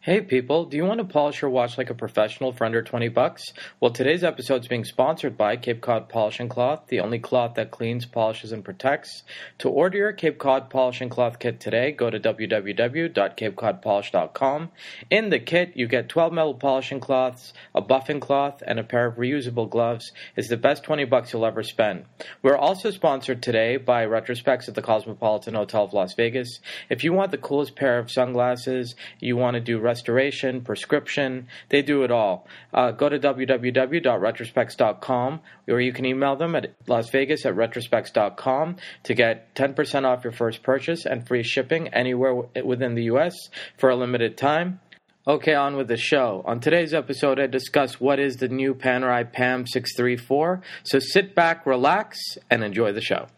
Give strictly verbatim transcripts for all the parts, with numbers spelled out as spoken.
Hey people, do you want to polish your watch like a professional for under twenty bucks? Well, today's episode is being sponsored by Cape Cod Polishing Cloth, the only cloth that cleans, polishes, and protects. To order your Cape Cod Polishing Cloth kit today, go to w w w dot cape cod polish dot com. In the kit, you get twelve metal polishing cloths, a buffing cloth, and a pair of reusable gloves. It's the best twenty bucks you'll ever spend. We're also sponsored today by Retrospecs at the Cosmopolitan Hotel of Las Vegas. If you want the coolest pair of sunglasses, you want to do restoration, prescription, they do it all. Uh, go to w w w dot retrospecs dot com, or you can email them at las vegas at retrospecs dot com to get ten percent off your first purchase and free shipping anywhere w- within the U S for a limited time. Okay, on with the show. On today's episode, I discuss what is the new Panerai P A M six three four, so sit back, relax, and enjoy the show.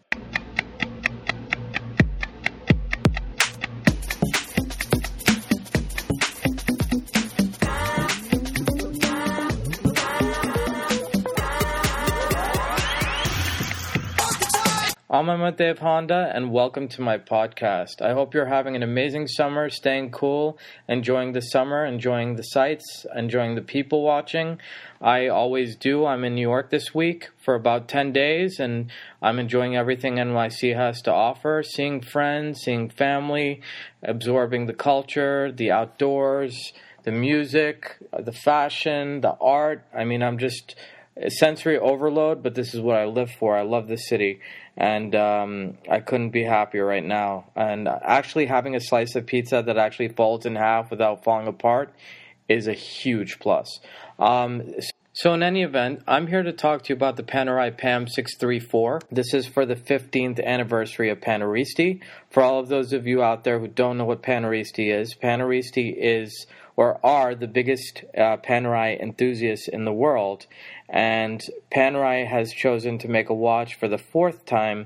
I'm Amadev Honda, and welcome to my podcast. I hope you're having an amazing summer, staying cool, enjoying the summer, enjoying the sights, enjoying the people watching. I always do. I'm in New York this week for about ten days, and I'm enjoying everything N Y C has to offer, seeing friends, seeing family, absorbing the culture, the outdoors, the music, the fashion, the art. I mean, I'm just sensory overload, but this is what I live for. I love this city, and um, I couldn't be happier right now. And actually having a slice of pizza that actually folds in half without falling apart is a huge plus. Um, so in any event, I'm here to talk to you about the Panerai P A M six three four. This is for the fifteenth anniversary of Paneristi. For all of those of you out there who don't know what Paneristi is, Paneristi is or are the biggest uh, Panerai enthusiasts in the world. And Panerai has chosen to make a watch for the fourth time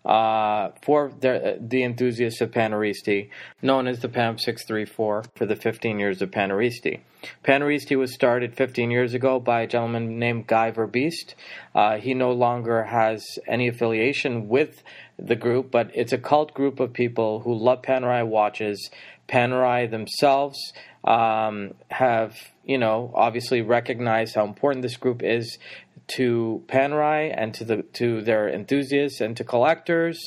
uh, for the, the enthusiasts of Paneristi, known as the P A M six three four, for the fifteen years of Paneristi. Paneristi was started fifteen years ago by a gentleman named Guy Verbiest. Uh, he no longer has any affiliation with the group, but it's a cult group of people who love Panerai watches. Panerai themselves um, have, you know, obviously recognized how important this group is to Panerai and to the to their enthusiasts and to collectors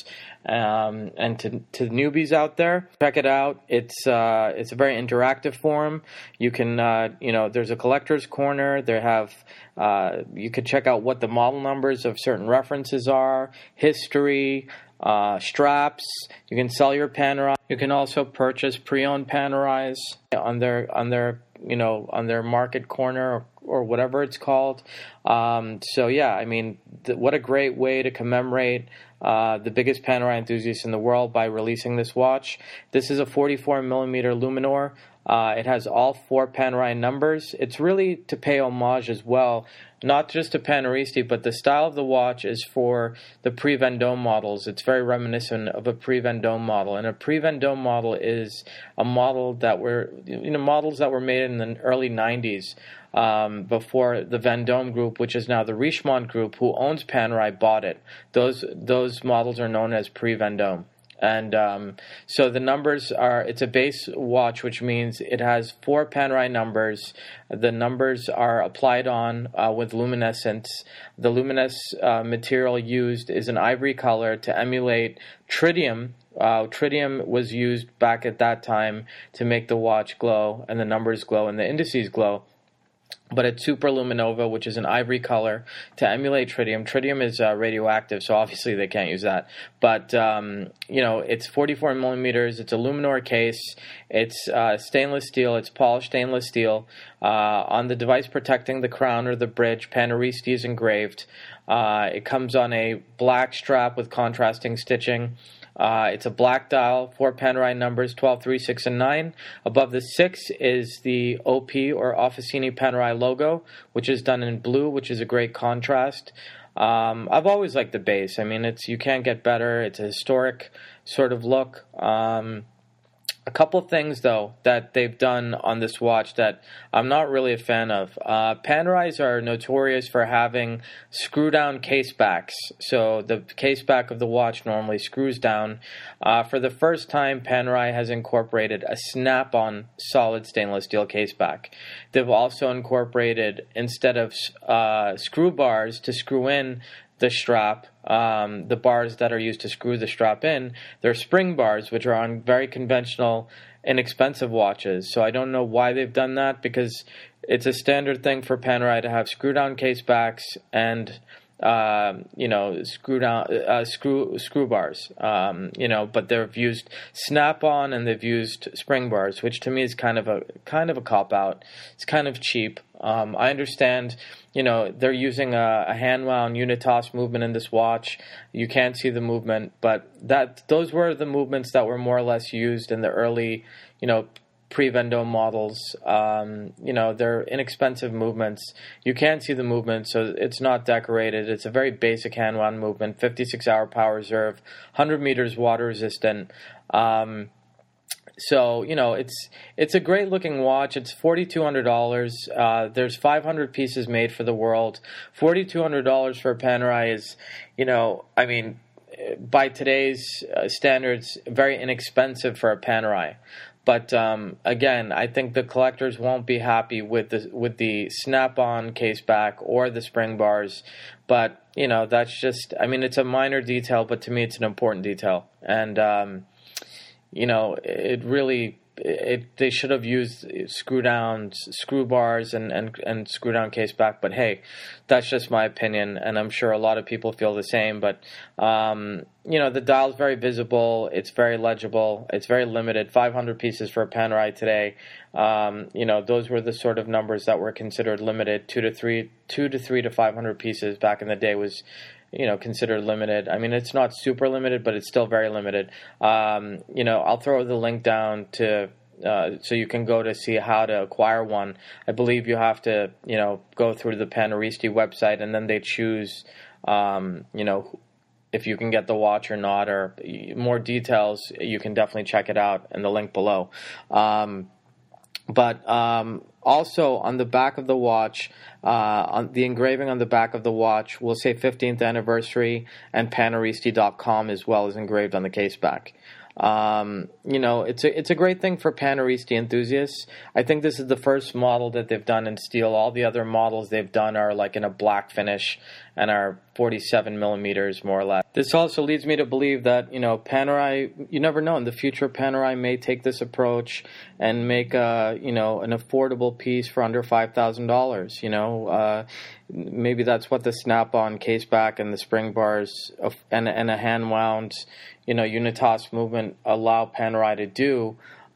um, and to to newbies out there. Check it out. It's uh, it's a very interactive forum. You can uh, you know there's a collector's corner. They have uh, you can check out what the model numbers of certain references are, history. Uh, straps. You can sell your Panerai. You can also purchase pre-owned Panerais on their on their you know on their market corner or, or whatever it's called. Um, so yeah, I mean, th- what a great way to commemorate uh, the biggest Panerai enthusiast in the world by releasing this watch. This is a forty-four millimeter Luminor. Uh, it has all four Panerai numbers. It's really to pay homage as well, not just to Paneristi, but the style of the watch is for the pre-Vendome models. It's very reminiscent of a pre-Vendome model, and a pre-Vendome model is a model that were, you know, models that were made in the early nineties, um, before the Vendome group, which is now the Richemont group, who owns Panerai, bought it. Those those models are known as pre-Vendome. And um, so the numbers are, it's a base watch, which means it has four Panerai numbers. The numbers are applied on uh, with luminescence. The luminous uh, material used is an ivory color to emulate tritium. Uh, tritium was used back at that time to make the watch glow and the numbers glow and the indices glow. But it's superluminova, which is an ivory color, to emulate tritium. Tritium is uh, radioactive, so obviously they can't use that. But, um, you know, it's forty-four millimeters. It's a Luminor case. It's uh, stainless steel. It's polished stainless steel. Uh, on the device protecting the crown or the bridge, Paneristi is engraved. Uh, it comes on a black strap with contrasting stitching. Uh, it's a black dial, four Panerai numbers, twelve, three, six, and nine. Above the six is the O P or Officini Panerai logo, which is done in blue, which is a great contrast. Um, I've always liked the base. I mean, it's you can't get better. It's a historic sort of look. Um, A couple things, though, that they've done on this watch that I'm not really a fan of. Uh, Panerais are notorious for having screw-down case backs. So the case back of the watch normally screws down. Uh, for the first time, Panerai has incorporated a snap-on solid stainless steel case back. They've also incorporated, instead of uh, screw bars to screw in the strap, um, the bars that are used to screw the strap in, they're spring bars, which are on very conventional, inexpensive watches. So I don't know why they've done that, because it's a standard thing for Panerai to have screw-down case backs and uh, you know, screw down, uh, screw screw bars. Um, you know, but they've used snap-on and they've used spring bars, which to me is kind of a kind of a cop-out. It's kind of cheap. Um, I understand, you know, they're using a, a hand-wound Unitas movement in this watch. You can't see the movement, but that those were the movements that were more or less used in the early, you know, pre-Vendome models. Um, you know, they're inexpensive movements. You can't see the movement, so it's not decorated. It's a very basic hand-wound movement, fifty-six hour power reserve, one hundred meters water resistant. Um, So, you know, it's it's a great-looking watch. It's four thousand two hundred dollars. Uh, there's five hundred pieces made for the world. four thousand two hundred dollars for a Panerai is, you know, I mean, by today's uh, standards, very inexpensive for a Panerai. But um, again, I think the collectors won't be happy with the with the snap-on case back or the spring bars. But, you know, that's just, I mean, it's a minor detail, but to me it's an important detail. And, um, you know, it really, it they should have used screw downs, screw bars, and, and, and screw down case back. But hey, that's just my opinion, and I'm sure a lot of people feel the same. But, um, you know, the dial's very visible. It's very legible. It's very limited. five hundred pieces for a Panerai today. Um, you know, those were the sort of numbers that were considered limited. Two to three, two to three to five hundred pieces back in the day was, you know, considered limited. I mean, it's not super limited, but it's still very limited. Um, you know, I'll throw the link down to uh, so you can go to see how to acquire one. I believe you have to, you know, go through the Panaristi website, and then they choose, um, you know, if you can get the watch or not, or more details. You can definitely check it out in the link below. Um, But um, also on the back of the watch, uh, on the engraving on the back of the watch will say fifteenth anniversary, and Panaristi dot com as well is engraved on the case back. Um, you know, it's a it's a great thing for Panaristi enthusiasts. I think this is the first model that they've done in steel. All the other models they've done are like in a black finish and are forty-seven millimeters more or less. This also leads me to believe that, you know, Panerai, you never know, in the future Panerai may take this approach and make a, you know, an affordable piece for under five thousand dollars. You know, uh, maybe that's what the snap-on case back and the spring bars and, and a hand-wound, you know, Unitas movement allow Panerai to do.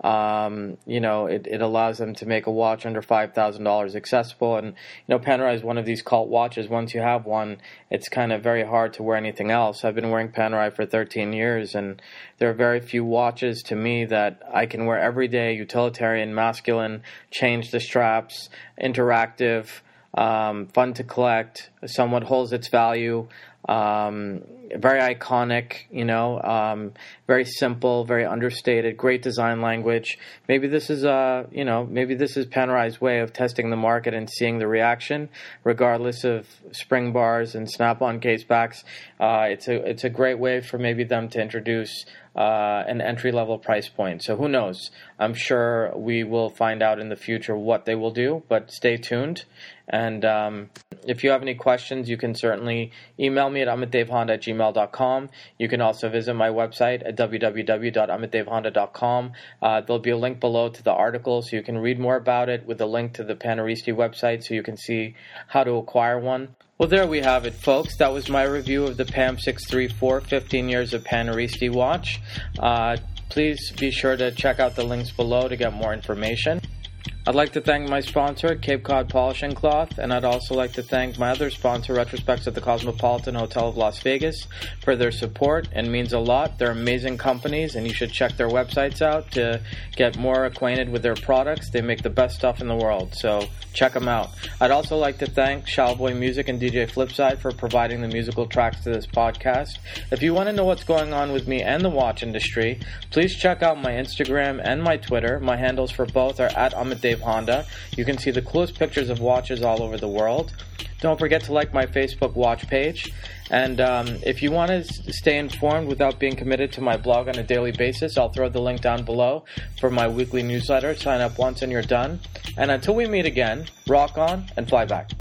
Um, you know, it, it allows them to make a watch under five thousand dollars accessible. And, you know, Panerai is one of these cult watches. Once you have one, it's kind of very hard to wear anything else. I've been wearing Panerai for thirteen years, and there are very few watches to me that I can wear every day, utilitarian, masculine, change the straps, interactive, um, fun to collect, somewhat holds its value. Um, very iconic, you know, um, very simple, very understated, great design language. Maybe this is, uh, you know, maybe this is Panerai's way of testing the market and seeing the reaction, regardless of spring bars and snap-on case backs. Uh, it's a, it's a great way for maybe them to introduce Uh, an entry-level price point. So who knows? I'm sure we will find out in the future what they will do, but stay tuned. And um, if you have any questions, you can certainly email me at amitdavehonda at gmail dot com. You can also visit my website at w w w dot amitdavehonda dot com. Uh, there'll be a link below to the article so you can read more about it, with a link to the Panaristi website so you can see how to acquire one. Well, there we have it, folks. That was my review of the P A M six thirty-four, fifteen years of Panaristi watch. Uh, please be sure to check out the links below to get more information. I'd like to thank my sponsor, Cape Cod Polishing Cloth, and I'd also like to thank my other sponsor, Retrospects at the Cosmopolitan Hotel of Las Vegas, for their support. It means a lot. They're amazing companies, and you should check their websites out to get more acquainted with their products. They make the best stuff in the world, so check them out. I'd also like to thank Shallboy Music and D J Flipside for providing the musical tracks to this podcast. If you want to know what's going on with me and the watch industry, please check out my Instagram and my Twitter. My handles for both are at Amadave Honda. You can see the coolest pictures of watches all over the world. Don't forget to like my Facebook watch page. And um, if you want to stay informed without being committed to my blog on a daily basis, I'll throw the link down below for my weekly newsletter. Sign up once and you're done. And until we meet again, rock on and fly back.